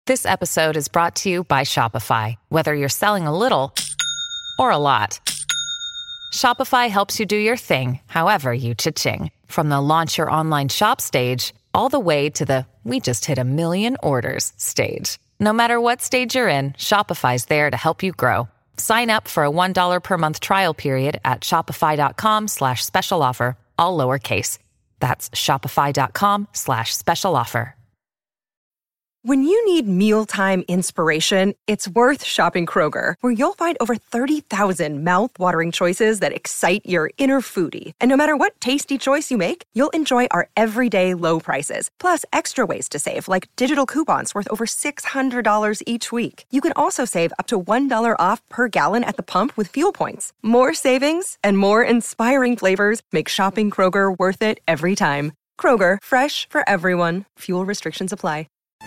This episode is brought to you by Shopify. Whether you're selling a little or a lot, Shopify helps you do your thing, however you cha-ching. From the launch your online shop stage, all the way to the we just hit 1 million orders stage. No matter what stage you're in, Shopify's there to help you grow. Sign up for a $1 per month trial period at shopify.com/special offer, all lowercase. That's shopify.com/special offer. When you need mealtime inspiration, it's worth shopping Kroger, where you'll find over 30,000 mouth-watering choices that excite your inner foodie. And no matter what tasty choice you make, you'll enjoy our everyday low prices, plus extra ways to save, like digital coupons worth over $600 each week. You can also save up to $1 off per gallon at the pump with fuel points. More savings and more inspiring flavors make shopping Kroger worth it every time. Kroger, fresh for everyone. Fuel restrictions apply.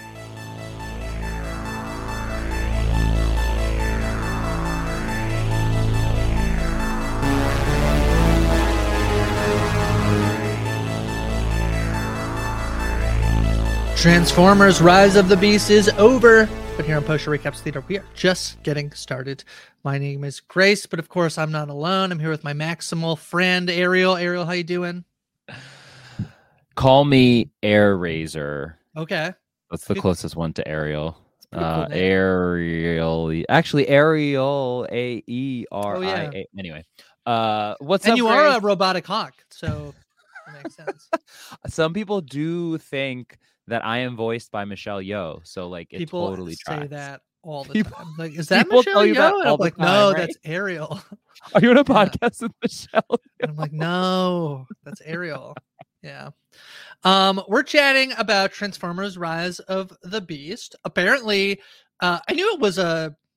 Transformers Rise of the Beast is over, but here on Post Show Recaps Theater, we are just getting started. My name is Grace, but of course I'm not alone. I'm here with my maximal friend, Ariel. Ariel, how you doing? Call me Air Razor. Okay. That's the closest one to Ariel. Cool Ariel. Actually, Ariel, Aeria. Oh, yeah. Anyway. What's and up, you Grace? are a robotic hawk, so that makes sense. Some people do think that I am voiced by Michelle Yeoh, so like it People totally say tracks. that all the People- time. Like, is that people Michelle tell you that Yeoh? And all I'm the like, time, no, right? that's Ariel. Are you on a Yeah. podcast with Michelle? And I'm like, no, that's Ariel. Yeah. We're chatting about Transformers Rise of the Beast. Apparently, I knew it was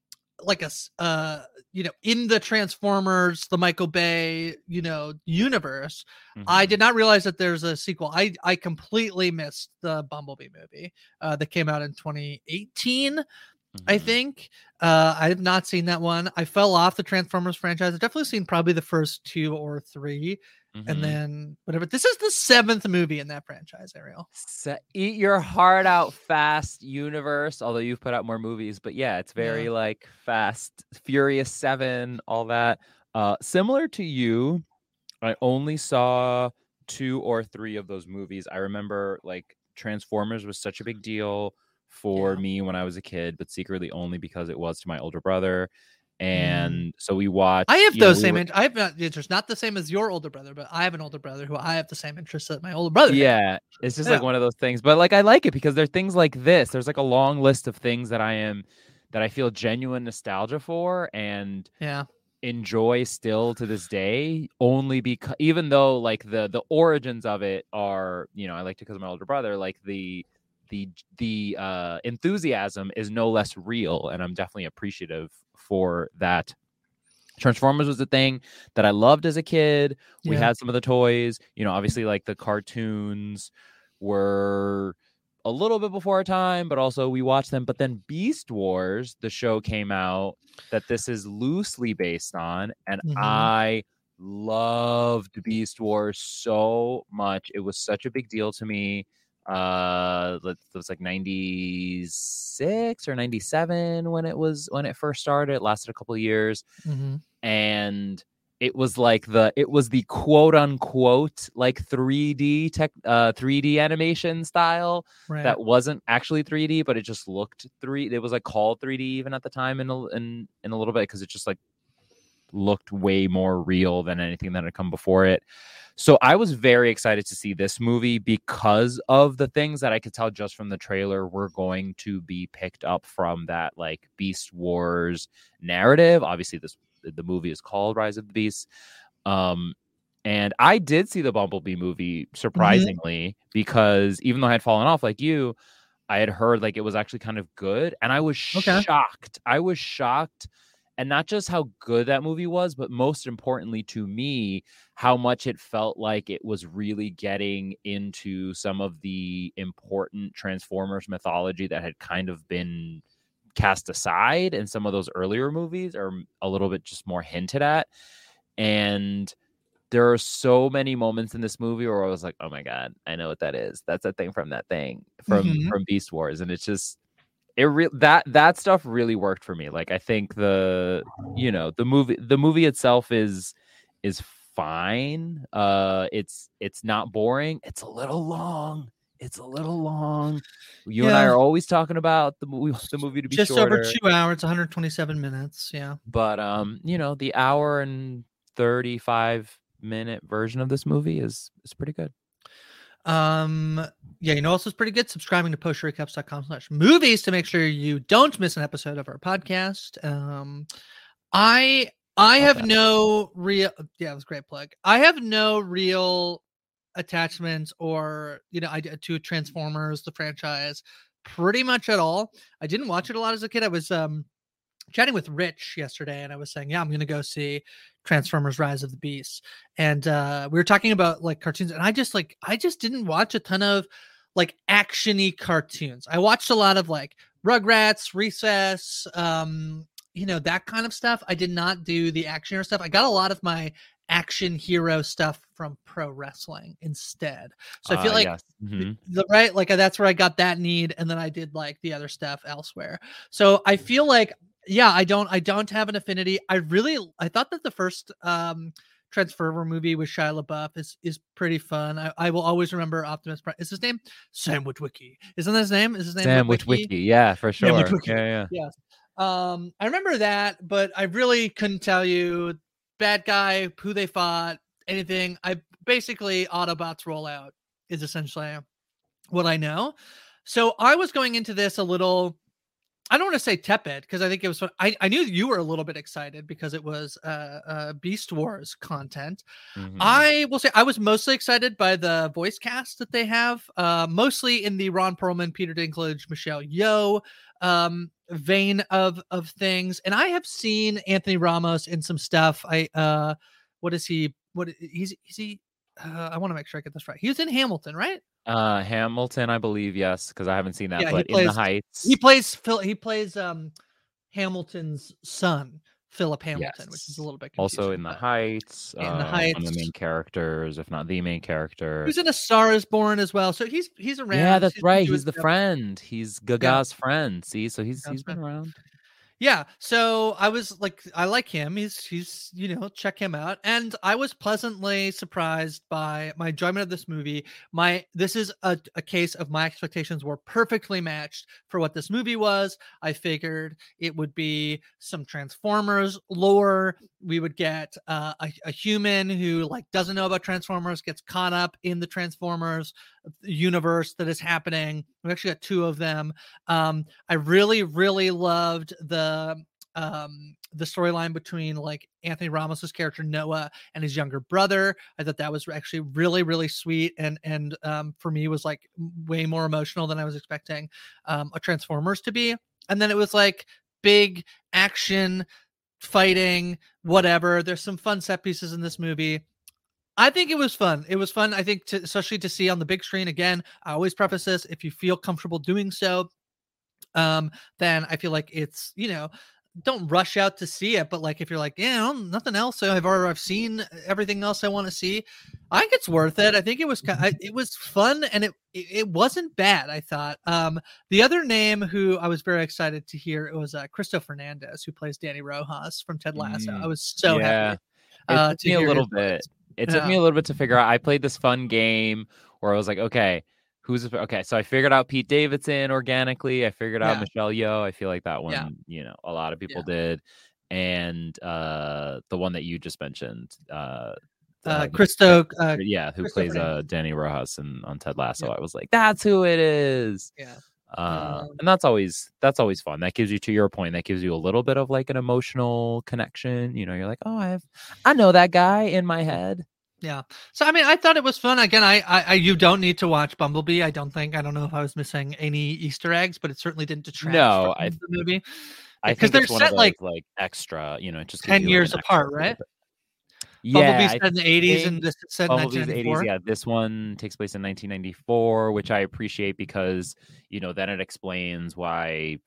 in the Transformers, the Michael Bay, universe. I did not realize that there's a sequel. I completely missed the Bumblebee movie that came out in 2018. I think I have not seen that one. I fell off the Transformers franchise. I've definitely seen probably the first 2 or 3, and then whatever. This is the 7th movie in that franchise, Ariel. Eat your heart out, Fast universe. Although you've put out more movies, but yeah, it's very like Fast, Furious 7, all that. Similar to you, I only saw 2 or 3 of those movies. I remember like Transformers was such a big deal for me when I was a kid, but secretly only because it was to my older brother. And so we watched. I have those same. I have not interests, not the same as your older brother, but I have an older brother who I have the same interests that my older brother. Yeah, it's just like one of those things. But like I like it because there are things like this. There's like a long list of things that I feel genuine nostalgia for and enjoy still to this day. Only because even though like the origins of it are, I liked it because of my older brother. Like the enthusiasm is no less real, and I'm definitely appreciative for that. Transformers was a thing that I loved as a kid. We had some of the toys, obviously like the cartoons were a little bit before our time, but also we watched them. But then Beast Wars, the show came out that this is loosely based on, and I loved Beast Wars so much. It was such a big deal to me. It was like 96 or 97 when it first started. It lasted a couple of years, and it was the quote unquote like 3D animation style that wasn't actually 3D, but it just looked 3D. It was like called 3D even at the time in a little bit because it just like looked way more real than anything that had come before it. So I was very excited to see this movie because of the things that I could tell just from the trailer were going to be picked up from that like Beast Wars narrative. Obviously, the movie is called Rise of the Beast. And I did see the Bumblebee movie, surprisingly, because even though I had fallen off like you, I had heard like it was actually kind of good. And I was shocked. I was shocked. And not just how good that movie was, but most importantly to me, how much it felt like it was really getting into some of the important Transformers mythology that had kind of been cast aside in some of those earlier movies, or a little bit just more hinted at. And there are so many moments in this movie where I was like, oh my God, I know what that is. That's a thing from that thing from Beast Wars. And it's just, that stuff really worked for me. Like I think the movie itself is fine. It's not boring. It's a little long. You and I are always talking about the movie to be just shorter. Over 2 hours, 127 minutes. Yeah. But the hour and 35-minute version of this movie is pretty good. Also it's pretty good. Subscribing to postrecaps.com/movies to make sure you don't miss an episode of our podcast. I have no real, it was a great plug. I have no real attachments or to Transformers, the franchise, pretty much at all. I didn't watch it a lot as a kid. I was chatting with Rich yesterday, and I was saying, I'm going to go see Transformers: Rise of the Beasts, and we were talking about like cartoons, and I just didn't watch a ton of like actiony cartoons. I watched a lot of like Rugrats, Recess, that kind of stuff. I did not do the action hero stuff. I got a lot of my action hero stuff from pro wrestling instead. So I feel like yes. Mm-hmm. That's where I got that need, and then I did like the other stuff elsewhere. So I feel like I don't have an affinity. I thought that the first Transformer movie with Shia LaBeouf is pretty fun. I will always remember Optimus Prime. Is his name Sam Witwicky? Isn't that his name? Is his name Sam Witwicky? Yeah, for sure. Yeah. Yes. I remember that, but I really couldn't tell you bad guy, who they fought, anything. I basically Autobots roll out is essentially what I know. So I was going into this a little, I don't want to say tepid, because I think it was fun. I knew you were a little bit excited because it was Beast Wars content. Mm-hmm. I will say I was mostly excited by the voice cast that they have, mostly in the Ron Perlman, Peter Dinklage, Michelle Yeoh vein of things. And I have seen Anthony Ramos in some stuff. What is he? Is he? I want to make sure I get this right. He was in Hamilton, right? Hamilton, I believe, yes, because I haven't seen that. But in the Heights, he plays Hamilton's son, Philip Hamilton, yes. which is a little bit confusing. Also in the Heights, one of the main characters, if not the main character. He's in A Star Is Born as well, so he's around. Yeah, that's right. He's the friend. He's Gaga's friend. See, so he's been around. Yeah, so I was like, I like him. He's check him out. And I was pleasantly surprised by my enjoyment of this movie. This is a case of my expectations were perfectly matched for what this movie was. I figured it would be some Transformers lore. We would get a human who like doesn't know about Transformers, gets caught up in the Transformers universe that is happening. We actually got 2 of them. I really, really loved the storyline between like Anthony Ramos's character Noah and his younger brother. I thought that was actually really, really sweet, and for me was like way more emotional than I was expecting a Transformers to be. And then it was like big action fighting, whatever. There's some fun set pieces in this movie. I think it was fun. It was fun, I think, especially to see on the big screen. Again, I always preface this, if you feel comfortable doing so, then I feel like it's, don't rush out to see it. But like, if you're like, nothing else, I've seen everything else I want to see, I think it's worth it. I think it was fun, and it wasn't bad, I thought. The other name who I was very excited to hear, it was Cristo Fernandez, who plays Danny Rojas from Ted Lasso. I was so happy. It took me a little bit. It took me a little bit to figure out. I played this fun game where I was like, okay, so I figured out Pete Davidson organically. I figured out Michelle Yeoh. I feel like that one, a lot of people did. And the one that you just mentioned, Cristo, who plays Danny Rojas on Ted Lasso. I was like, that's who it is. Yeah. And that's always fun. That gives you, to your point, that gives you a little bit of like an emotional connection. You're like, oh, I know that guy in my head. Yeah. So I mean, I thought it was fun. Again, I you don't need to watch Bumblebee. I don't know if I was missing any Easter eggs, but it certainly didn't detract from the movie. Because they're set like extra, just 10 years apart, right? Yeah, Bumblebee's set in the 80s and this is set in 1994. 80s, yeah. This one takes place in 1994, which I appreciate because, then it explains why,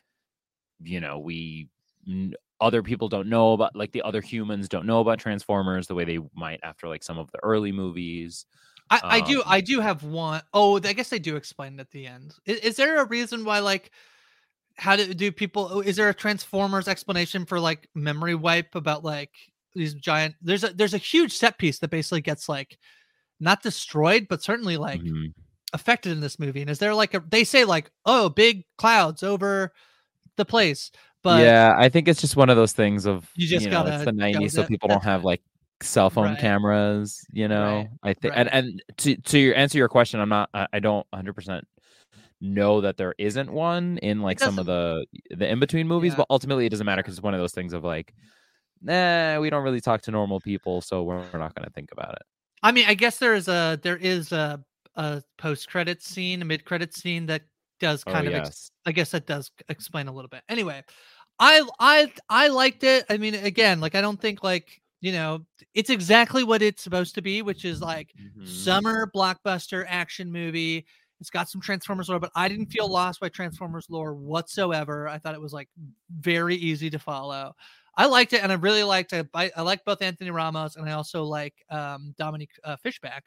other people don't know about, like the other humans don't know about Transformers the way they might after like some of the early movies. I do have one. Oh, I guess they do explain it at the end. Is there a reason why like how do people? Is there a Transformers explanation for like memory wipe about like these giant? There's a huge set piece that basically gets like not destroyed, but certainly like affected in this movie. And is there like they say like, oh, big clouds over the place, but yeah, I think it's just one of those things of you just gotta it's the 90s, so people don't have like cell phone cameras, I think and to answer your question, I don't 100% know that there isn't one in like some of the in-between movies, but ultimately it doesn't matter because it's one of those things of like, we don't really talk to normal people, so we're not going to think about it. I mean, I guess there is a post-credit scene, a mid-credit scene that does kind of I guess that does explain a little bit. Anyway, I liked it. I mean, again, like I don't think like, it's exactly what it's supposed to be, which is like summer blockbuster action movie. It's got some Transformers lore, but I didn't feel lost by Transformers lore whatsoever. I thought it was like very easy to follow. I liked it, and I really liked it. I like both Anthony Ramos, and I also like Dominique Fishback,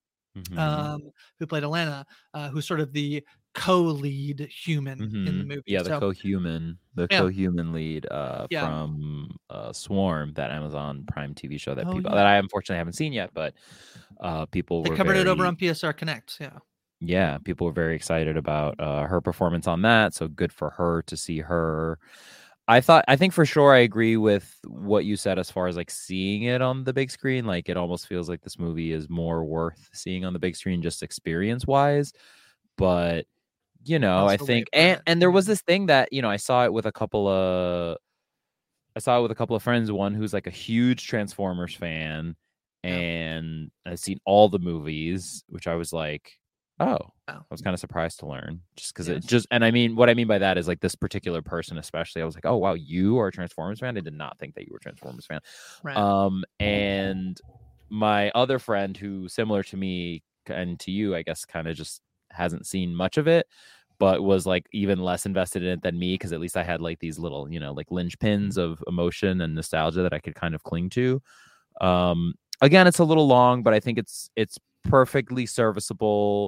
who played Alana, who's sort of the co-lead human in the movie. Yeah, the co-human lead from Swarm, that Amazon Prime TV show that that I unfortunately haven't seen yet, but people were covered it over on PSR Connect. Yeah, people were very excited about her performance on that. So good for her to see her. I think for sure I agree with what you said as far as like seeing it on the big screen. Like it almost feels like this movie is more worth seeing on the big screen just experience wise. But I think and there was this thing that I saw it with a couple of friends. One who's like a huge Transformers fan, and I've seen all the movies, which I was like, I was kind of surprised to learn just because and I mean, what I mean by that is like this particular person, especially, I was like, oh, wow, you are a Transformers fan. I did not think that you were a Transformers fan. Right. And my other friend who similar to me and to you, I guess, kind of just hasn't seen much of it, but was like even less invested in it than me. Cause at least I had like these little, like linchpins of emotion and nostalgia that I could kind of cling to. Again, it's a little long, but I think it's perfectly serviceable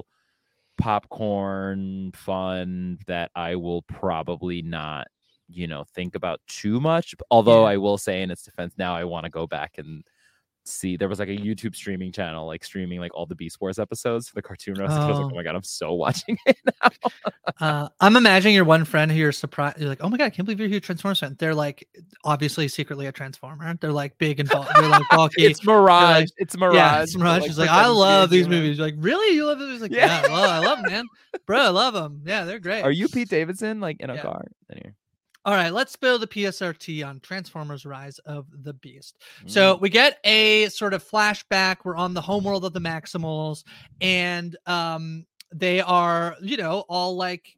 popcorn fun that I will probably not, think about too much. Although I will say in its defense, now I want to go back and see. There was like a YouTube streaming channel, like streaming like all the Beast Wars episodes for the cartoon roast. I was like, oh my God, I'm so watching it now. I'm imagining your one friend who you're surprised. You're like, oh my God, I can't believe you're a huge Transformers fan. They're like obviously secretly a Transformer. They're like big and bulky. They're like bulky. It's Mirage. Like, it's Mirage. Yeah, it's Mirage. She's like, I love these movies. You're like, really? You love them? He's like, yeah, I love them, man. Bro, I love them. Yeah, they're great. Are you Pete Davidson like in a car? Anyway. All right, let's spill the PSRT on Transformers Rise of the Beast. So we get a sort of flashback. We're on the homeworld of the Maximals, and they are, all like,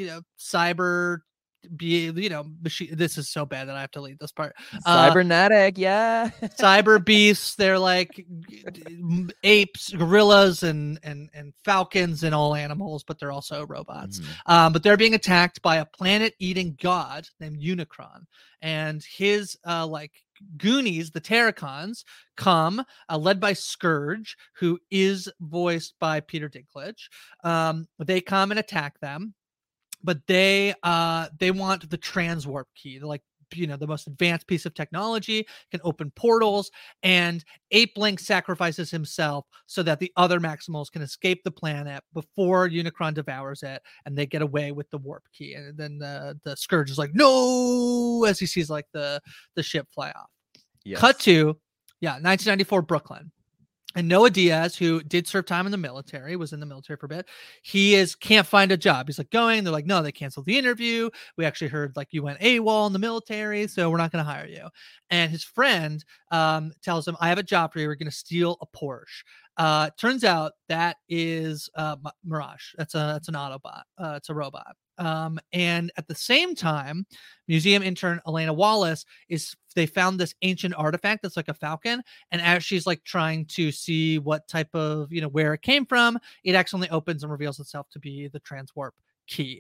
cyber machine. This is so bad that I have to leave this part. Cybernetic, cyber beasts. They're like apes, gorillas, and falcons, and all animals, but they're also robots. But they're being attacked by a planet-eating god named Unicron, and his Goonies, the Terracons, come led by Scourge, who is voiced by Peter Dinklage. They come and attack them. But they want the transwarp key. They're like, the most advanced piece of technology, can open portals, and Ape Link sacrifices himself so that the other Maximals can escape the planet before Unicron devours it, and they get away with the warp key. And then the Scourge is like, no, as he sees like the ship fly off. Yes. Cut to 1994 Brooklyn. And Noah Diaz, who did serve time in the military, was in the military for a bit. He can't find a job. He's like going. They're like, no, they canceled the interview. We actually heard like you went AWOL in the military, so we're not going to hire you. And his friend tells him, I have a job for you. We're going to steal a Porsche. Turns out that is Mirage. That's an Autobot. It's a robot. And at the same time, museum intern Elena Wallace they found this ancient artifact that's like a falcon, and as she's like trying to see what type of where it came from, it accidentally opens and reveals itself to be the transwarp key.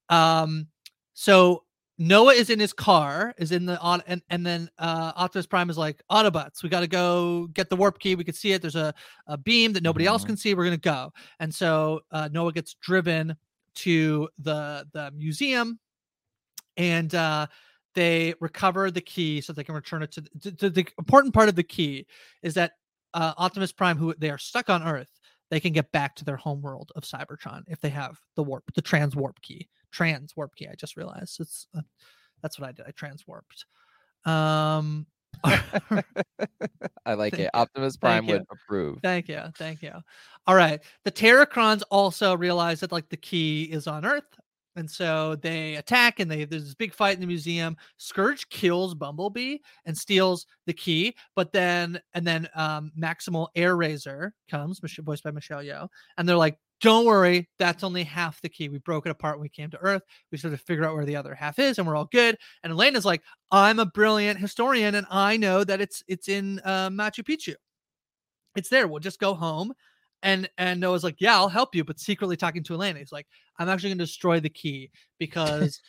So Noah is in his car, is in the and then Optimus Prime is like, Autobots, we got to go get the warp key. We can see it. There's a beam that nobody else can see. We're gonna go. And so Noah gets driven to the museum, and they recover the key so they can return it to the important part of the key is that Optimus Prime, who they are stuck on Earth, they can get back to their home world of Cybertron if they have the trans warp key. I just realized that's what I did. I transwarped. I like it. Optimus Prime would approve. Thank you. All right. The Terracrons also realize that like the key is on Earth. And so they attack, and there's this big fight in the museum. Scourge kills Bumblebee and steals the key, and then Maximal Airazor comes, voiced by Michelle Yeoh, and they're like, "Don't worry, that's only half the key. We broke it apart when we came to Earth. We sort of figure out where the other half is, and we're all good." And Elena's like, "I'm a brilliant historian, and I know that it's in Machu Picchu. It's there. We'll just go home." And Noah's like, "Yeah, I'll help you," but secretly talking to Elena. He's like, "I'm actually going to destroy the key because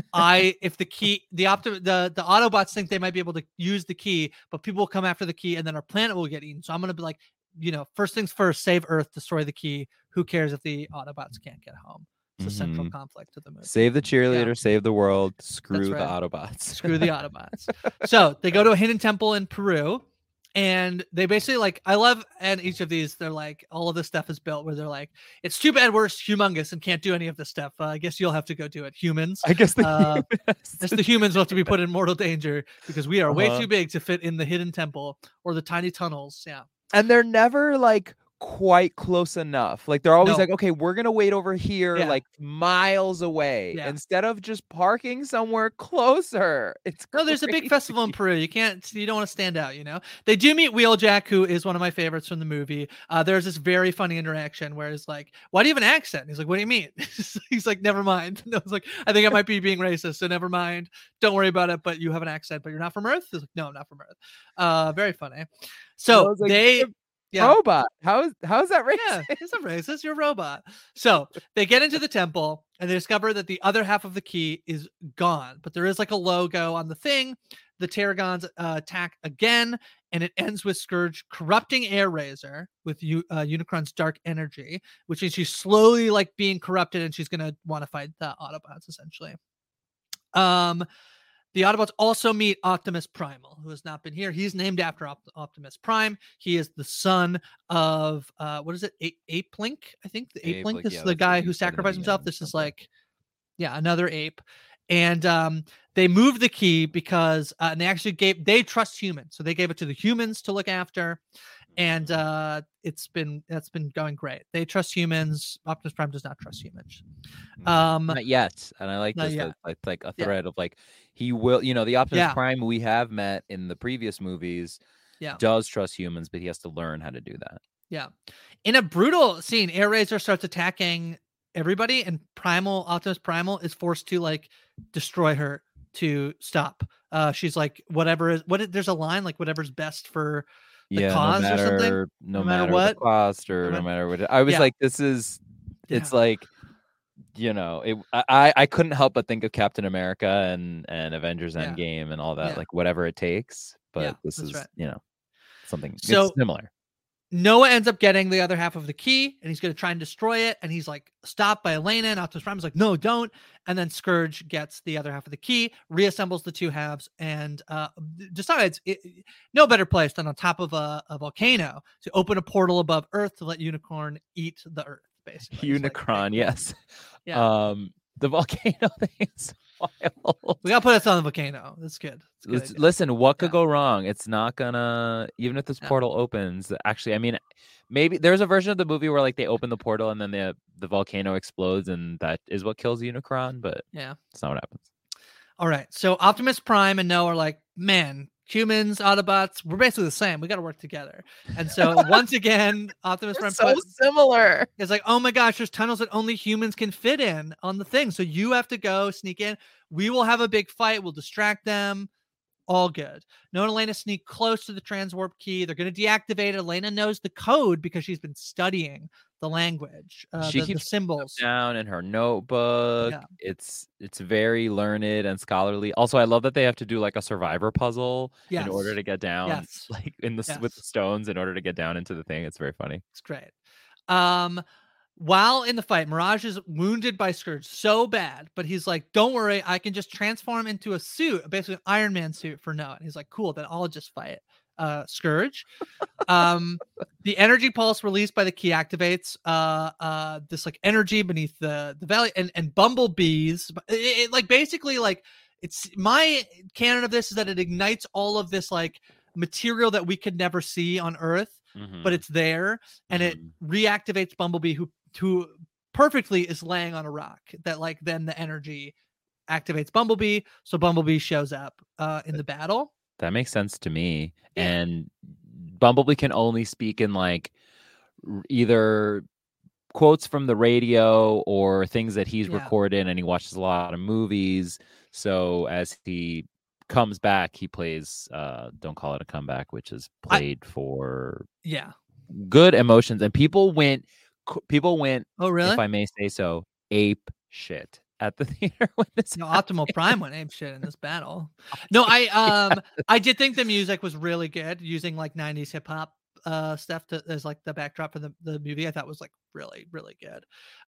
if the key, the Autobots think they might be able to use the key, but people will come after the key, and then our planet will get eaten. So I'm going to be like, first things first, save Earth, destroy the key. Who cares if the Autobots can't get home?" It's the central conflict of the movie. Save the cheerleader, save the world, screw the Autobots. Screw the Autobots. So they go to a hidden temple in Peru. And they basically like, I love, and each of these, they're like, all of this stuff is built where they're like, "It's too bad we're humongous and can't do any of this stuff. I guess you'll have to go do it, humans." I guess the humans will have to be put in mortal danger because we are way too big to fit in the hidden temple or the tiny tunnels. Yeah. And they're never like quite close enough. Like they're always like, "Okay, we're gonna wait over here, like miles away," instead of just parking somewhere closer. There's a big festival in Peru. You don't want to stand out. They do meet Wheeljack, who is one of my favorites from the movie. There's this very funny interaction where it's like, "Why do you have an accent?" He's like, "What do you mean?" He's like, "Never mind." I was like, "I think I might be being racist, so never mind. Don't worry about it. But you have an accent, but you're not from Earth." He's like, "No, I'm not from Earth." Very funny. So robot. How is that racist? Yeah, it's not racist. You're a robot. So they get into the temple and they discover that the other half of the key is gone, but there is like a logo on the thing. The Terragons attack again, and it ends with Scourge corrupting Airazor with Unicron's dark energy, which means she's slowly like being corrupted, and she's gonna want to fight the Autobots essentially. The Autobots also meet Optimus Primal, who has not been here. He's named after Optimus Prime. He is the son of, what is it? Ape Link, I think. The Ape Link is the guy who sacrificed himself. This is like, another ape. And they moved the key because, and they actually they trust humans. So they gave it to the humans to look after. And that's been going great. They trust humans. Optimus Prime does not trust humans. Not yet. And I like this. It's like a thread of like, he will, the Optimus Prime we have met in the previous movies does trust humans, but he has to learn how to do that. Yeah. In a brutal scene, Airazor starts attacking everybody, and Optimus Primal is forced to like destroy her to stop. She's like, there's a line like, "Whatever's best for the cause," or something. No matter what the cost, or no matter what. I was like, this is, it's like, I couldn't help but think of Captain America and Avengers Endgame and all that, like whatever it takes. But this is, something similar. Noah ends up getting the other half of the key, and he's going to try and destroy it. And he's like stopped by Elena, and Optimus Prime is like, "No, don't." And then Scourge gets the other half of the key, reassembles the two halves, and decides no better place than on top of a volcano to open a portal above Earth to let Unicron eat the Earth. Basically, Unicron, yes. Yeah. The volcano thing is wild. We gotta put us on the volcano. That's good. Listen, what could go wrong? It's not gonna, even if this portal opens. Actually, I mean, maybe there's a version of the movie where like they open the portal and then the volcano explodes, and that is what kills Unicron. But it's not what happens. All right, so Optimus Prime and Noah are like, "Man, humans, Autobots, we're basically the same. We got to work together." And so once again, Optimus Prime similar. It's like, "Oh my gosh, there's tunnels that only humans can fit in on the thing. So you have to go sneak in. We will have a big fight. We'll distract them. All good." Noah and Elena sneak close to the transwarp key. They're going to deactivate it. Elena knows the code because she's been studying the language. She keeps the symbols down in her notebook. Yeah. It's very learned and scholarly. Also, I love that they have to do like a survivor puzzle in order to get down, like with the stones in order to get down into the thing. It's very funny. It's great. while in the fight, Mirage is wounded by Scourge so bad, but he's like, don't worry, I can just transform into a suit, basically an Iron Man suit for Noah. And he's like, cool, then I'll just fight Scourge. The energy pulse released by the key activates this like energy beneath the valley, and bumblebees. Like basically like it's my canon of this is that it ignites all of this like material that we could never see on Earth, but it's there, and it reactivates Bumblebee, who perfectly is laying on a rock. That like then the energy activates Bumblebee, so Bumblebee shows up in the battle. That makes sense to me. Yeah. And Bumblebee can only speak in like either quotes from the radio or things that he's recorded, and he watches a lot of movies. So as he comes back, he plays Don't Call It a Comeback, which is played for good emotions. And people went, oh really, if I may say so, ape shit at the theater when this Optimal Prime went ape shit in this battle. No, I did think the music was really good, using like 90s hip hop stuff as like the backdrop for the movie. I thought was like really, really good.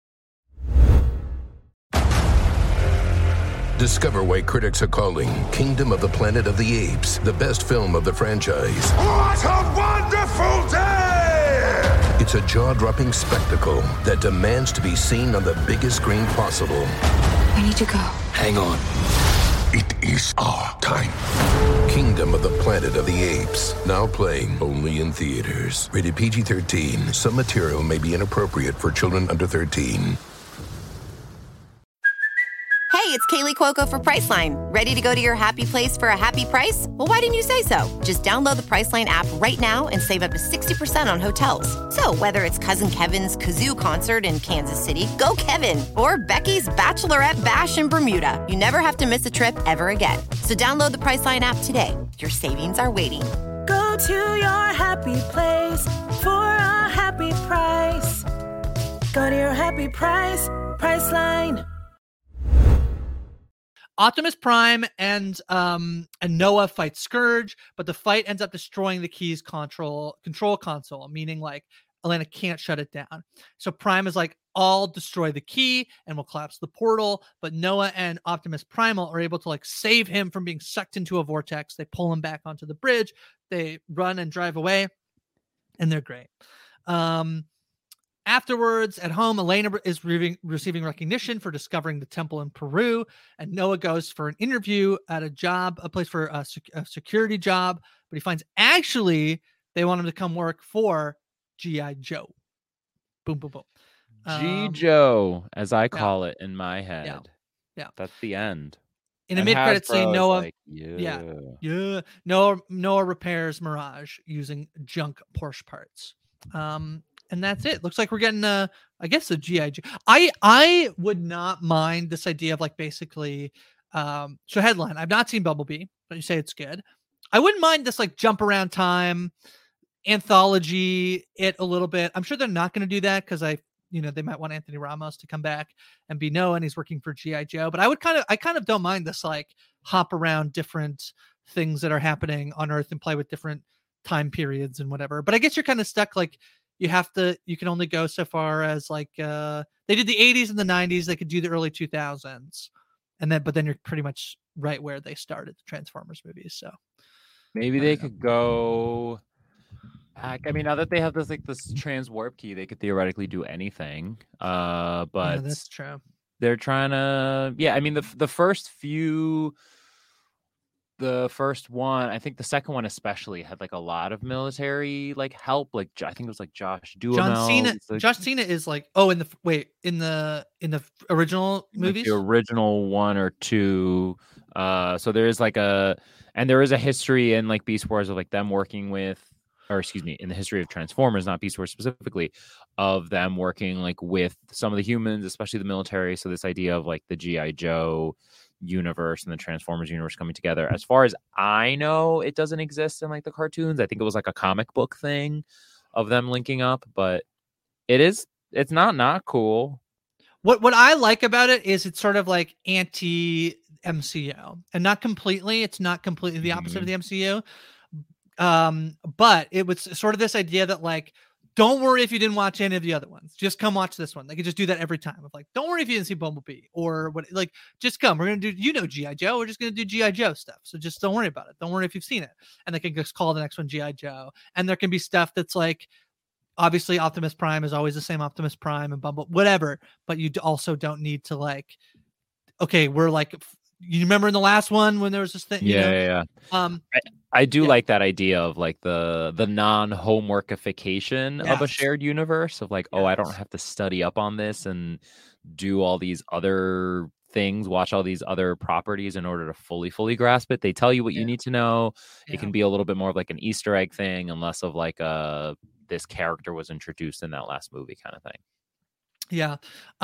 Discover why critics are calling Kingdom of the Planet of the Apes the best film of the franchise. What a wonderful day! It's a jaw-dropping spectacle that demands to be seen on the biggest screen possible. We need to go. Hang on. It is our time. Kingdom of the Planet of the Apes. Now playing only in theaters. Rated PG-13. Some material may be inappropriate for children under 13. Hey, it's Kaylee Cuoco for Priceline. Ready to go to your happy place for a happy price? Well, why didn't you say so? Just download the Priceline app right now and save up to 60% on hotels. So whether it's Cousin Kevin's Kazoo Concert in Kansas City, go Kevin, or Becky's Bachelorette Bash in Bermuda, you never have to miss a trip ever again. So download the Priceline app today. Your savings are waiting. Go to your happy place for a happy price. Go to your happy price, Priceline. Optimus Prime and Noah fight Scourge, but the fight ends up destroying the key's control console, meaning like Elena can't shut it down. So Prime is like, I'll destroy the key and we'll collapse the portal, but Noah and Optimus Primal are able to like save him from being sucked into a vortex. They pull him back onto the bridge, they run and drive away, and they're great. Afterwards, at home, Elena is receiving recognition for discovering the temple in Peru, and Noah goes for an interview at a place for a security job, but he finds actually they want him to come work for G.I. Joe. Boom, boom, boom. G. Joe, as I call it in my head. Yeah. That's the end. In a mid-credit scene, Noah, Noah repairs Mirage using junk Porsche parts. And that's it. Looks like we're getting I guess a G.I. Joe. I would not mind this idea of like basically so headline. I've not seen Bumblebee, but you say it's good. I wouldn't mind this like jump around time anthology it a little bit. I'm sure they're not going to do that because they might want Anthony Ramos to come back and be Noah, and he's working for G.I. Joe. But I kind of don't mind this like hop around different things that are happening on Earth and play with different time periods and whatever. But I guess you're kind of stuck like you can only go so far as like they did the 80s and the 90s. They could do the early 2000s, but then you're pretty much right where they started the Transformers movies. So maybe they could go back. I mean, now that they have this trans warp key, they could theoretically do anything. But yeah, that's true. They're trying to. Yeah, I mean the first one, I think the second one especially had like a lot of military like help. Like I think it was like Josh Duhamel. John Cena is like in the original movies, like the original one or two. So there is there is a history in like Beast Wars of like them working with, or excuse me, in the history of Transformers, not Beast Wars specifically, of them working like with some of the humans, especially the military. So this idea of like the G.I. Joe universe and the Transformers universe coming together, as far as I know, it doesn't exist in like the cartoons. I think it was like a comic book thing of them linking up, but it's not cool. What I like about it is it's sort of like anti MCU, and not completely. It's not completely the opposite of the MCU. But it was sort of this idea that like don't worry if you didn't watch any of the other ones. Just come watch this one. They could just do that every time. Of like, don't worry if you didn't see Bumblebee or what. Like, just come. We're gonna do, G.I. Joe. We're just gonna do G.I. Joe stuff. So just don't worry about it. Don't worry if you've seen it. And they can just call the next one G.I. Joe. And there can be stuff that's like, obviously Optimus Prime is always the same Optimus Prime and Bumble, whatever. But you also don't need to like, okay, we're like, you remember in the last one when there was this thing? Yeah. I do like that idea of like the non-homeworkification of a shared universe of like, oh, I don't have to study up on this and do all these other things, watch all these other properties in order to fully grasp it. They tell you what you need to know. It can be a little bit more of like an Easter egg thing and less of like this character was introduced in that last movie kind of thing. Yeah.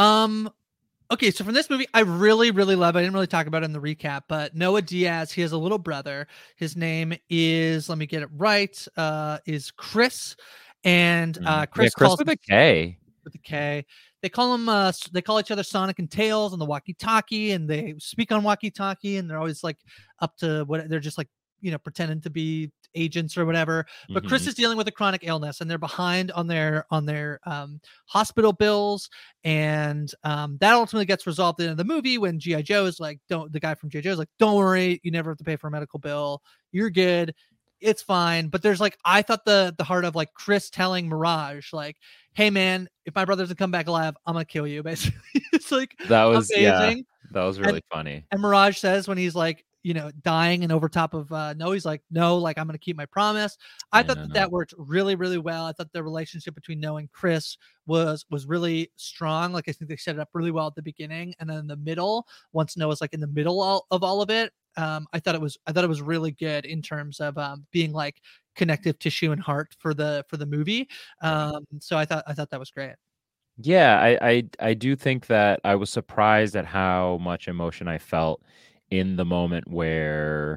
Okay, so from this movie, I really, really love it. I didn't really talk about it in the recap, but Noah Diaz, he has a little brother. His name is, let me get it right, is Chris. And Chris calls with a K. With a K. They call him, they call each other Sonic and Tails on the walkie-talkie, and they speak on walkie-talkie, and they're always like up to what, they're just like, pretending to be agents or whatever. But Chris is dealing with a chronic illness, and they're behind on their hospital bills, and that ultimately gets resolved in the movie when G.I. Joe is like, the guy from G.I. Joe is like, don't worry, you never have to pay for a medical bill, you're good, it's fine. But there's like, I thought the heart of like Chris telling Mirage like, hey man, if my brother doesn't come back alive, I'm gonna kill you, basically. It's like, that was amazing. That was really funny. And Mirage says when he's like, dying and over top of no, he's like, no, like I'm going to keep my promise. I thought that worked really, really well. I thought the relationship between Noah and Chris was really strong. Like, I think they set it up really well at the beginning, and then in the middle, once Noah's like in the middle of all of it, I thought it was really good in terms of being like connective tissue and heart for the movie. So I thought that was great. Yeah, I do think that I was surprised at how much emotion I felt in the moment where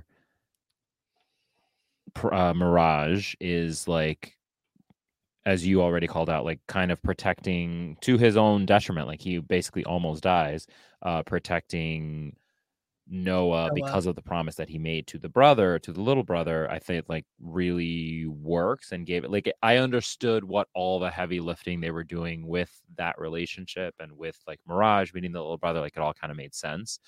Mirage is like, as you already called out, like kind of protecting to his own detriment. Like he basically almost dies, protecting Noah because of the promise that he made to the little brother. I think like really works and gave it, like, I understood what all the heavy lifting they were doing with that relationship and with like Mirage meeting the little brother. Like it all kind of made sense.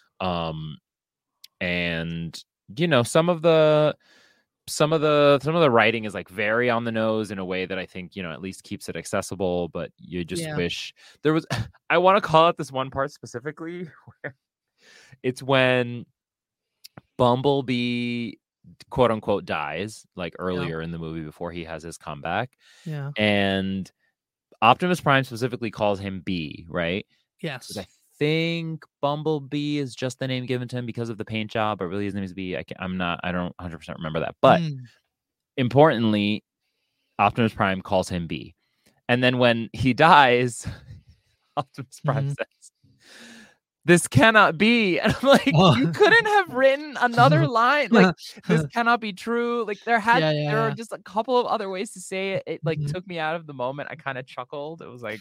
And some of the writing is like very on the nose in a way that I think, at least keeps it accessible, but you just wish there was, I want to call it this one part specifically where it's when Bumblebee quote unquote dies, like earlier in the movie before he has his comeback. Yeah. And Optimus Prime specifically calls him B, right? Yes. I think Bumblebee is just the name given to him because of the paint job, but really his name is B. I don't 100% remember that. But importantly, Optimus Prime calls him B. And then when he dies, Optimus Prime says, "This cannot be." And I'm like, you couldn't have written another line. Like, this cannot be true. Like there are just a couple of other ways to say it. It like took me out of the moment. I kind of chuckled. It was like,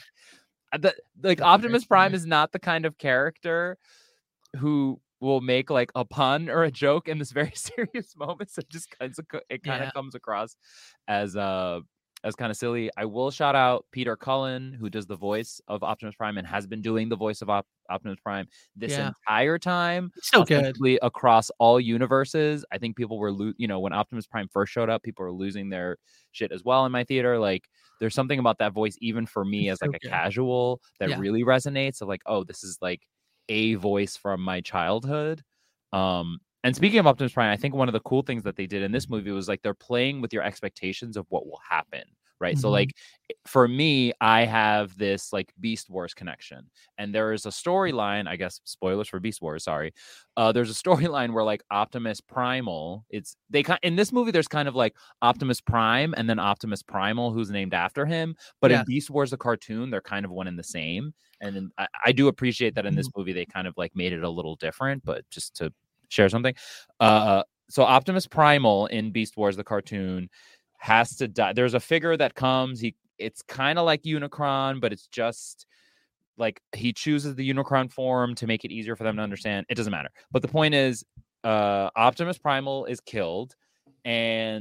Optimus Prime is not the kind of character who will make like a pun or a joke in this very serious moment. So it kind of comes across as kind of silly. I will shout out Peter Cullen, who does the voice of Optimus Prime and has been doing the voice of Optimus Prime this entire time. So good. Across all universes. I think people were, when Optimus Prime first showed up, people were losing their shit as well in my theater. Like, there's something about that voice, even for me as like a casual, that really resonates of like, oh, this is like a voice from my childhood. And speaking of Optimus Prime, I think one of the cool things that they did in this movie was like they're playing with your expectations of what will happen, right? So like for me, I have this like Beast Wars connection, and there is a storyline, I guess, spoilers for Beast Wars, sorry. There's a storyline where like Optimus Primal, in this movie, there's kind of like Optimus Prime and then Optimus Primal, who's named after him. But in Beast Wars, the cartoon, they're kind of one and the same. And then I do appreciate that in this movie, they kind of like made it a little different, but just to share something. So Optimus Primal in Beast Wars, the cartoon, has to die. There's a figure that comes. It's kind of like Unicron, but it's just like he chooses the Unicron form to make it easier for them to understand. It doesn't matter. But the point is, Optimus Primal is killed, and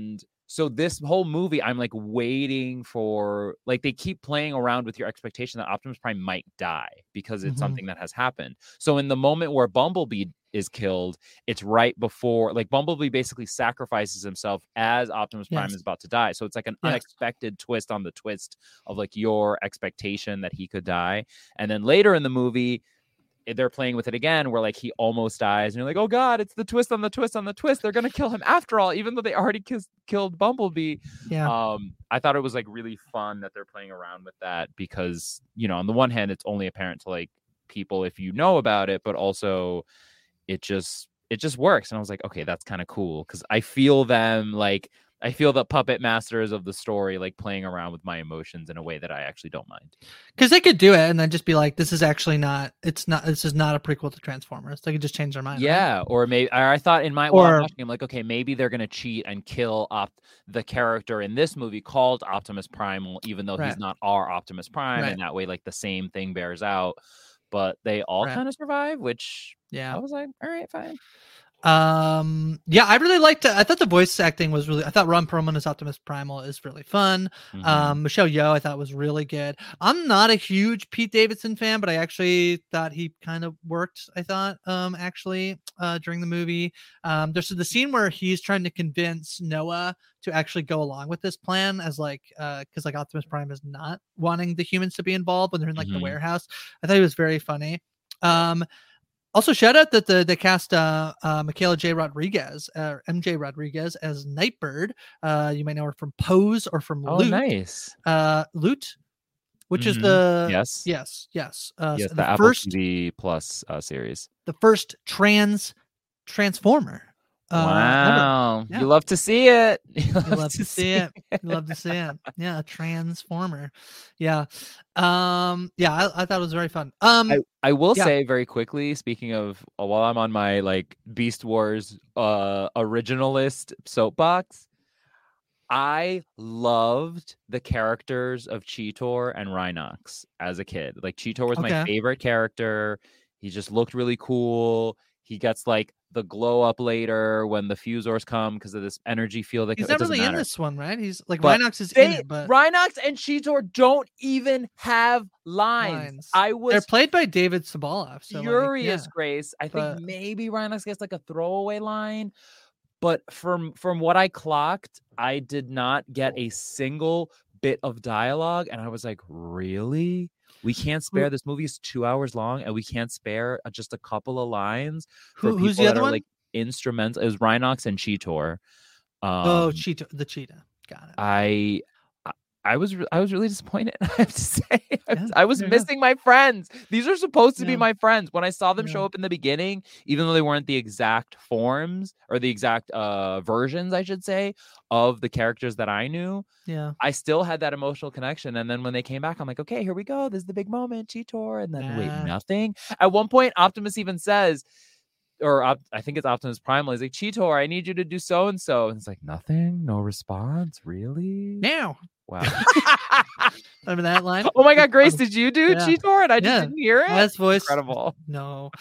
So this whole movie, I'm like waiting for, like, they keep playing around with your expectation that Optimus Prime might die because it's something that has happened. So in the moment where Bumblebee is killed, it's right before, like, Bumblebee basically sacrifices himself as Optimus Prime is about to die. So it's like an unexpected twist on the twist of like your expectation that he could die. And then later in the movie, they're playing with it again where like he almost dies and you're like, oh god, it's the twist on the twist on the twist, they're gonna kill him after all, even though they already killed Bumblebee. I thought it was like really fun that they're playing around with that, because, you know, on the one hand it's only apparent to like people if you know about it, but also it just works. And I was like, okay, that's kind of cool, because I feel the puppet masters of the story like playing around with my emotions in a way that I actually don't mind. Because they could do it and then just be like, this is actually not a prequel to Transformers. They could just change their mind. Yeah. Right? Or maybe I thought in my while I'm watching, I'm like, okay, maybe they're gonna cheat and kill the character in this movie called Optimus Primal, even though he's not our Optimus Prime, and that way like the same thing bears out. But they all kind of survive, which I was like, all right, fine. I really liked it. I thought the voice acting was I thought Ron Perlman as Optimus Primal is really fun. Michelle Yeoh I thought was really good. I'm not a huge Pete Davidson fan, but I actually thought he kind of worked, I thought, during the movie. There's the scene where he's trying to convince Noah to actually go along with this plan, as like because like Optimus Prime is not wanting the humans to be involved when they're in like the warehouse. I thought he was very funny. Also, shout out that the cast Michaela J. Rodriguez, MJ Rodriguez, as Nightbird. You might know her from Pose or from Loot. Oh, nice. Loot, which is the yes, the Apple TV Plus series. The first Transformer. Wow, you love to see it. You love to see it. You love to see it. Yeah, a Transformer. Yeah. I thought it was very fun. I will say very quickly, speaking of, while I'm on my like Beast Wars originalist soapbox, I loved the characters of Cheetor and Rhinox as a kid. Like, Cheetor was my favorite character. He just looked really cool. He gets like the glow up later when the Fusors come because of this energy field. Like, he's not really in this one, right? He's like, Rhinox is in it, but Rhinox and Cheetor don't even have lines. They're played by David Sobolev. So furious, Grace. I think maybe Rhinox gets like a throwaway line, but from what I clocked, I did not get a single bit of dialogue, and I was like, really? We can't spare, this movie is 2 hours long, and we can't spare just a couple of lines for who's people the other that are one? like instrumental. It was Rhinox and Cheetor. Cheetah, the cheetah. Got it. I was really disappointed. I have to say, I was missing my friends. These are supposed to be my friends. When I saw them show up in the beginning, even though they weren't the exact forms or the exact versions, I should say, of the characters that I knew, I still had that emotional connection. And then when they came back, I'm like, okay, here we go. This is the big moment, Cheetor. And then wait, nothing. At one point, Optimus even says, or I think it's Optimus Primal, he's like, Cheetor, I need you to do so and so. And it's like, nothing, no response, really? Now. Wow. Remember that line? Oh my god, Grace, did you do Cheetor and I just didn't hear it? Best voice. Incredible. No.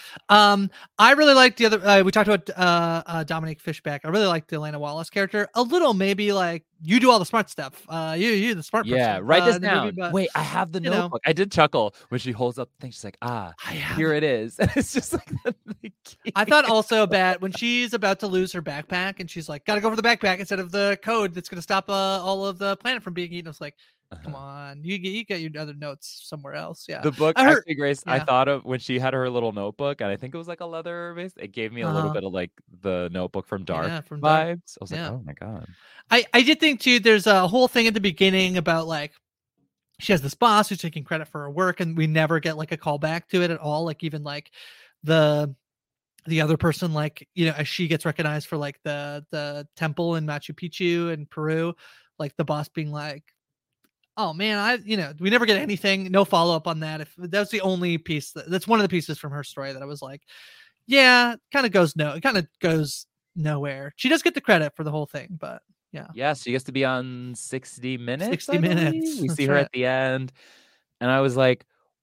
I really liked the other we talked about Dominique Fishback. I really liked the Elena Wallace character. A little, maybe like, you do all the smart stuff. You the smart person. Yeah, write this down. Wait, I have the notebook. I did chuckle when she holds up the thing. She's like, here it is. And it's just like the key. I thought also about when she's about to lose her backpack and she's like, gotta go for the backpack instead of the code that's gonna stop all of the planet from being eaten. I was like, come on, you get your other notes somewhere else. Yeah, the book, actually, Grace, I thought of when she had her little notebook, and I think it was like a leather base. It gave me a little bit of like the Notebook from Dark vibes. I was like, oh my god. I did think too, there's a whole thing at the beginning about like, she has this boss who's taking credit for her work, and we never get like a callback to it at all. Like, even like the other person, like, you know, as she gets recognized for like the temple in Machu Picchu in Peru, like the boss being like, oh man, we never get anything, no follow-up on that. If that's the only piece that's one of the pieces from her story that I was like, it kind of goes nowhere. She does get the credit for the whole thing, but yes, she gets to be on 60 Minutes. 60 Minutes. We see her at the end, and I was like,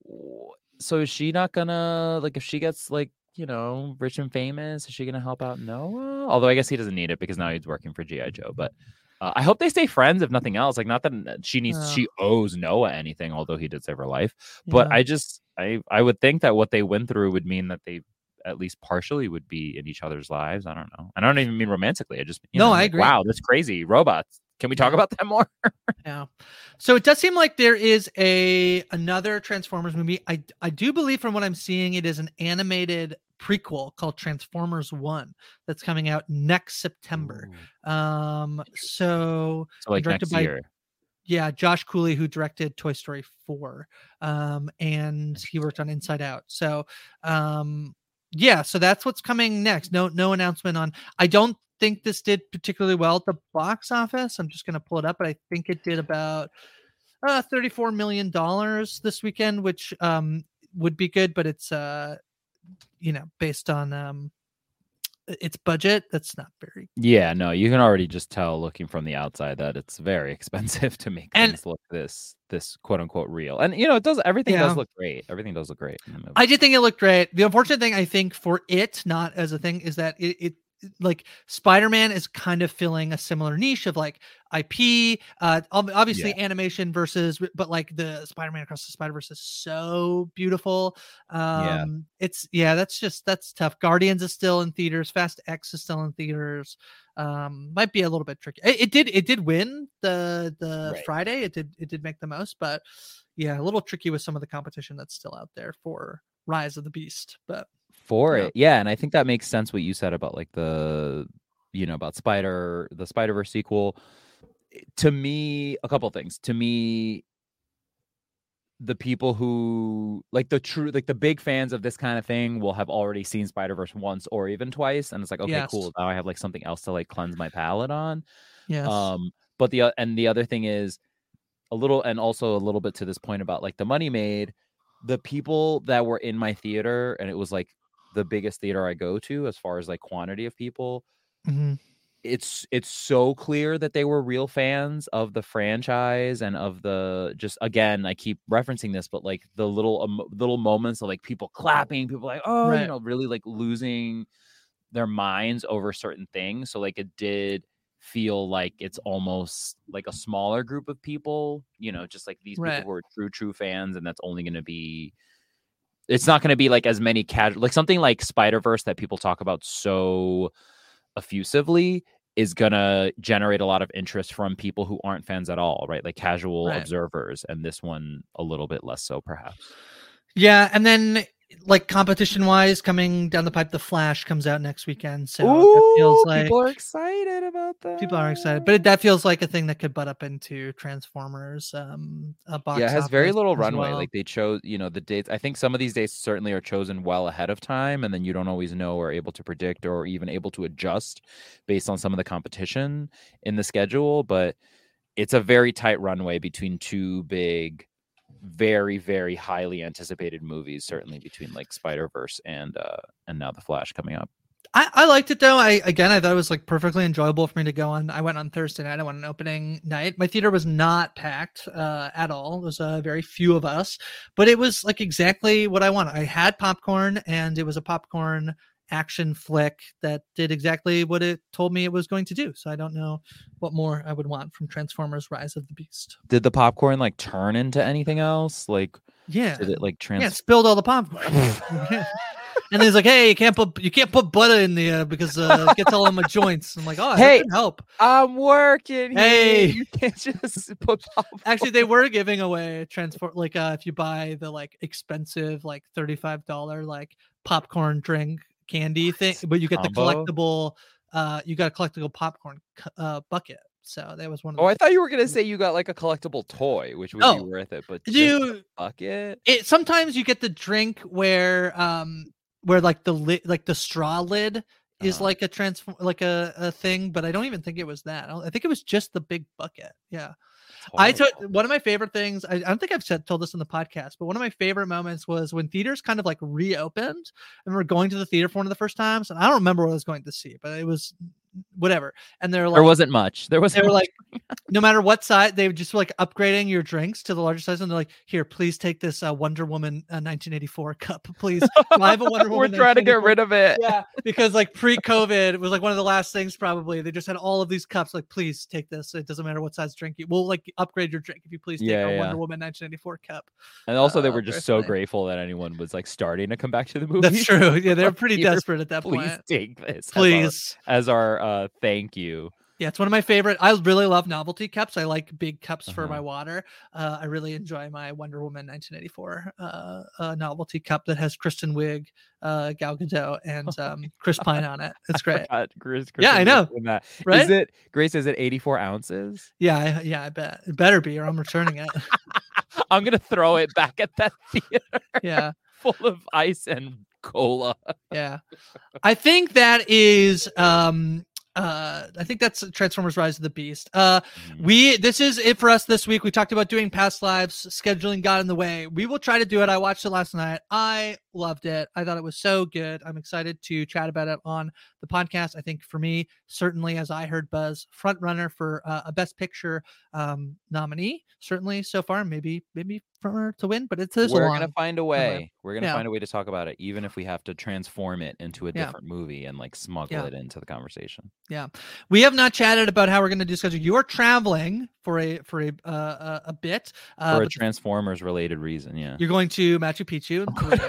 so is she not gonna, like, if she gets like, you know, rich and famous, is she gonna help out Noah? Although I guess he doesn't need it because now he's working for G.I. Joe. But I hope they stay friends, if nothing else. Like, not that she owes Noah anything, although he did save her life. But I would think that what they went through would mean that they at least partially would be in each other's lives. I don't know. I don't even mean romantically. I just I agree. Wow, that's crazy. Robots. Can we talk about that more? Yeah. So it does seem like there is another Transformers movie. I do believe, from what I'm seeing, it is an animated prequel called Transformers 1 that's coming out next September. So like directed next year. Yeah, Josh Cooley, who directed Toy Story 4, and he worked on Inside Out. So so that's what's coming next. No announcement on. I don't think this did particularly well at the box office. I'm just going to pull it up, but I think it did about $34 million this weekend, which would be good, but it's based on its budget, that's not very. Yeah, no, you can already just tell looking from the outside that it's very expensive to make things look this quote unquote real. And it does, everything does look great. Everything does look great in the movie. I did think it looked great. The unfortunate thing, I think, for it not as a thing, is that it like Spider-Man is kind of filling a similar niche of like IP, obviously animation but like the Spider-Man Across the Spider-Verse is so beautiful. That's tough. Guardians is still in theaters. Fast X is still in theaters. Might be a little bit tricky. It did win the Friday. It did make the most, but a little tricky with some of the competition that's still out there for Rise of the Beast, but it. Yeah. And I think that makes sense what you said about like the Spider-Verse sequel. To me, a couple things. To me, the people who like the big fans of this kind of thing will have already seen Spider-Verse once or even twice. And it's like, okay, cool. Now I have like something else to like cleanse my palate on. Yes. But the other thing is a little bit to this point about like the money made, the people that were in my theater, and it was like the biggest theater I go to as far as like quantity of people. Mm-hmm. It's so clear that they were real fans of the franchise and of the, just again, I keep referencing this, but like the little moments of like people clapping, people like, really like losing their minds over certain things. So like it did feel like it's almost like a smaller group of people, just like these people who are true fans, and that's only going to be, it's not going to be like as many casual, like something like Spider-Verse that people talk about so effusively is going to generate a lot of interest from people who aren't fans at all, right? Like casual observers, and this one a little bit less so perhaps. Yeah, and then like competition wise, coming down the pipe, The Flash comes out next weekend. So that feels like people are excited about that. People are excited, but that feels like a thing that could butt up into Transformers. Box it has very little runway. Well. Like they chose, the dates. I think some of these dates certainly are chosen well ahead of time, and then you don't always know or able to predict or even able to adjust based on some of the competition in the schedule. But it's a very tight runway between two big, very, very highly anticipated movies, certainly between like Spider-Verse and now The Flash coming up. I liked it though. I thought it was like perfectly enjoyable for me to go on. I went on Thursday night. I went on opening night. My theater was not packed at all. It was very few of us, but it was like exactly what I wanted. I had popcorn, and it was a popcorn action flick that did exactly what it told me it was going to do. So I don't know what more I would want from Transformers Rise of the Beast. Did the popcorn like turn into anything else? Like, did it like spilled all the popcorn. And he's like, "Hey, you can't put butter in there because it gets all on my joints." I'm like, "Oh, hey, that can help. I'm working. Hey, you can't just put popcorn." Actually, they were giving away if you buy the like expensive like $35 like popcorn drink candy thing, but you get the collectible. You got a collectible popcorn bucket. So that was one of I thought you were gonna say you got like a collectible toy, which would be worth it. But just a bucket. Sometimes you get the drink where like the lid, like the straw lid is like a thing, but I don't even think it was that. I think it was just the big bucket. Yeah. I took one of my favorite things. I don't think I've told this in the podcast, but one of my favorite moments was when theaters kind of like reopened and we're going to the theater for one of the first times. And I don't remember what I was going to see, but it was whatever. And they're like, there wasn't much. They were like, no matter what size, they would just like upgrading your drinks to the larger size. And they're like, here, please take this Wonder Woman 1984 cup, please. So I have a Wonder Woman. We're trying to get rid of it. Yeah, because like pre-COVID, it was like one of the last things probably. They just had all of these cups. Like, please take this. It doesn't matter what size drink you. We'll like upgrade your drink if you please take our Wonder Woman 1984 cup. And also, they were just so grateful that anyone was like starting to come back to the movie. That's true. Yeah, they're pretty desperate at that point. Please take this. Please. As our thank you. Yeah, it's one of my favorite. I really love novelty cups. I like big cups for my water. I really enjoy my Wonder Woman 1984 novelty cup that has Kristen Wiig, Gal Gadot, and Chris Pine on it. It's great. Yeah, I know. Right? Is it, Grace, is it 84 ounces? Yeah, I bet. It better be, or I'm returning it. I'm going to throw it back at that theater. Yeah. Full of ice and cola. Yeah. I think that is I think that's Transformers Rise of the Beast. This is it for us this week. We talked about doing past lives, scheduling got in the way. We will try to do it. I watched it last night. I loved it. I thought it was so good. I'm excited to chat about it on the podcast. I think for me, certainly, as I heard buzz, front runner for a Best Picture nominee, certainly so far, maybe front runner to win, but we're gonna find a way. We're gonna find a way to talk about it, even if we have to transform it into a different movie and like smuggle it into the conversation. Yeah, we have not chatted about how we're going to do schedule. You're traveling for a bit for a Transformers related reason. Yeah, you're going to Machu Picchu.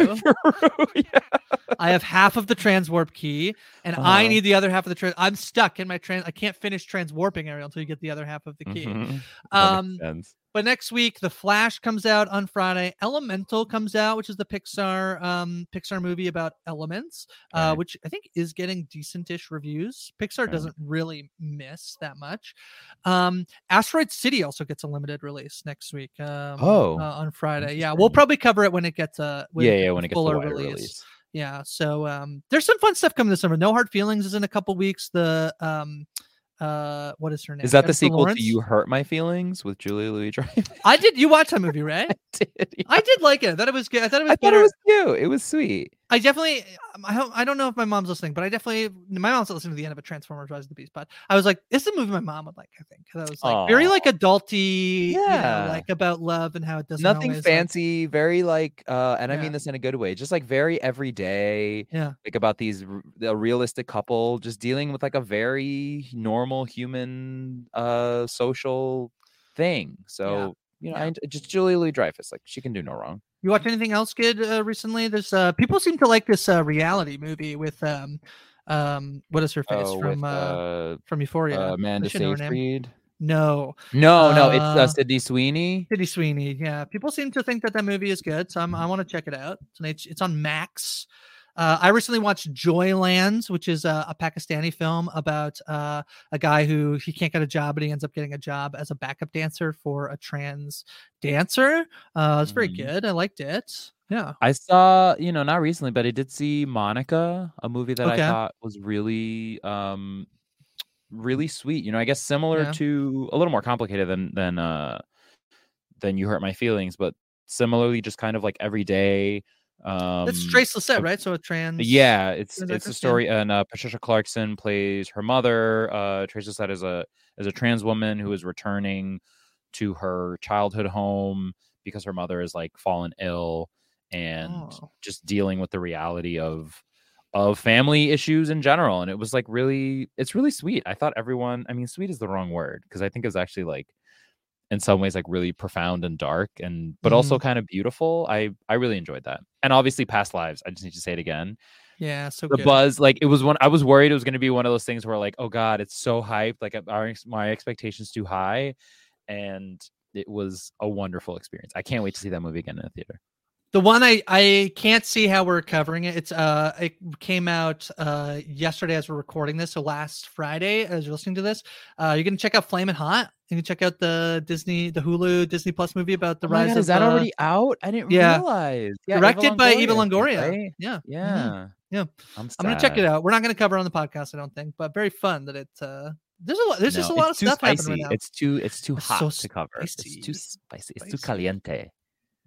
I have half of the transwarp key, and I need the other half of the I'm stuck in my I can't finish transwarping, Ariel, until you get the other half of the key. That makes sense. But next week, The Flash comes out on Friday. Elemental comes out, which is the Pixar movie about elements, which I think is getting decent-ish reviews. Pixar doesn't really miss that much. Asteroid City also gets a limited release next week. On Friday. Yeah, we'll probably cover it when it gets when it gets fuller release. Yeah, so there's some fun stuff coming this summer. No Hard Feelings is in a couple weeks. The what is her name? Is that the sequel to You Hurt My Feelings with Julia Louis-Dreyfus? You watched that movie, right? I did. Yeah. I did like it. I thought it was good. I thought it was cute. It was sweet. I definitely, I don't know if my mom's listening, but my mom's listening to the end of a Transformers Rise of the Beast, but I was like, this is a movie my mom would like, I think. Because I was like, very like adulty, like about love and how it doesn't nothing fancy, very like, and I mean this in a good way, just like very everyday, like about a realistic couple just dealing with like a very normal human social thing. So, just Julia Louis-Dreyfus, like she can do no wrong. You watch anything else good recently? There's people seem to like this reality movie with what is her face from Euphoria? Amanda Seyfried. No, it's Sydney Sweeney. Sydney Sweeney, yeah. People seem to think that movie is good, so I want to check it out. It's on Max. I recently watched Joyland, which is a Pakistani film about a guy who he can't get a job, but he ends up getting a job as a backup dancer for a trans dancer. It's very good. I liked it. Yeah. I saw, not recently, but I did see Monica, a movie that I thought was really, really sweet. I guess similar to, a little more complicated than You Hurt My Feelings, but similarly just kind of like everyday. It's Trace Lysette, right? So a trans. Yeah, it's a story, and Patricia Clarkson plays her mother. Trace Lysette is a trans woman who is returning to her childhood home because her mother is like fallen ill, and just dealing with the reality of family issues in general. And it was like it's really sweet. I thought sweet is the wrong word, because I think it was actually like in some ways like really profound and dark, but also kind of beautiful. I really enjoyed that. And obviously Past Lives, I just need to say it again. Yeah, so the good. buzz, like it was one, I was worried it was going to be one of those things where like, oh God, it's so hyped, like my expectations too high, and it was a wonderful experience. I can't wait to see that movie again in the theater. The one I can't see how we're covering it. It came out yesterday as we're recording this, so last Friday as you're listening to this. You can check out Flamin' Hot. You can check out the Hulu Disney Plus movie about the rise of. Is that already out? I didn't realize. Yeah, directed by Eva Longoria. Right? Yeah. Yeah. Yeah. I'm gonna check it out. We're not gonna cover it on the podcast, I don't think, but very fun that it. There's just a lot of stuff happening right now. It's too hot so to cover. Spicy. It's too spicy. It's too caliente.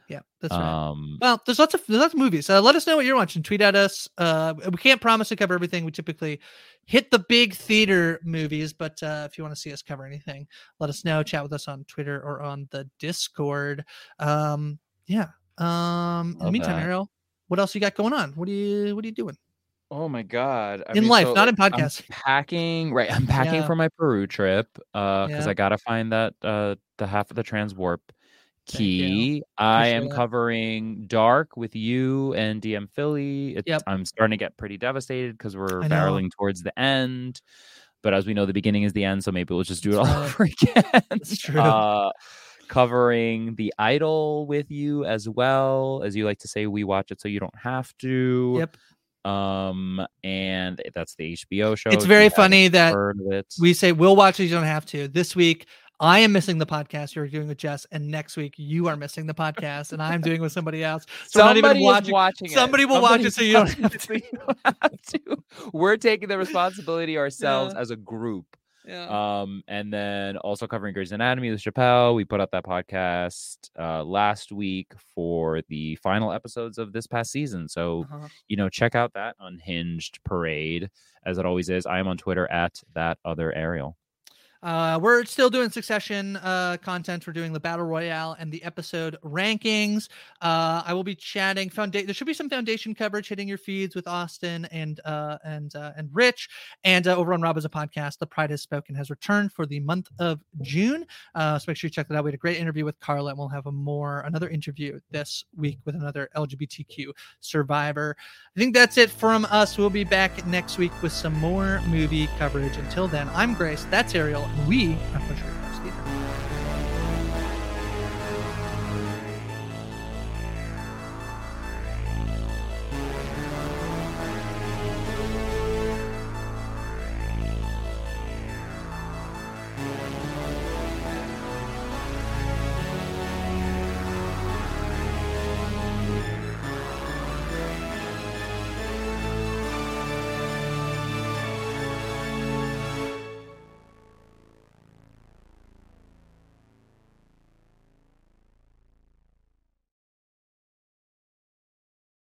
Yeah, that's right. Well, there's lots of movies. Let us know what you're watching. Tweet at us. We can't promise to cover everything. We typically hit the big theater movies, but if you want to see us cover anything, let us know. Chat with us on Twitter or on the Discord. In the meantime, Ariel, what else you got going on? What are you doing? Oh my God. In life, not in podcasting. I'm packing for my Peru trip because I gotta find that the half of the transwarp key. I am covering Dark with you and DM Philly. I'm starting to get pretty devastated because we're barreling towards the end. But as we know, the beginning is the end, so maybe we'll just do it all over again. That's true. Covering The Idol with you as well. As you like to say, we watch it so you don't have to. Yep. And that's the HBO show. It's very funny that we say we'll watch it, you don't have to. This week I am missing the podcast you're doing with Jess, and next week you are missing the podcast and I'm doing with somebody else. So somebody is watching it. Somebody will watch it so you don't have to. We're taking the responsibility ourselves as a group. Yeah. And then also covering Grey's Anatomy with Chappelle. We put up that podcast last week for the final episodes of this past season. So, check out that Unhinged parade, as it always is. I am on Twitter at @ThatOtherAriel. We're still doing Succession content. We're doing the Battle Royale and the episode rankings. I will be chatting there should be some Foundation coverage hitting your feeds with Austin and Rich. And over on Rob as a Podcast, The Pride Has Spoken has returned for the month of June. So make sure you check that out. We had a great interview with Carla, and we'll have another interview this week with another LGBTQ survivor. I think that's it from us. We'll be back next week with some more movie coverage. Until then, I'm Grace. That's Ariel. We are Pushers.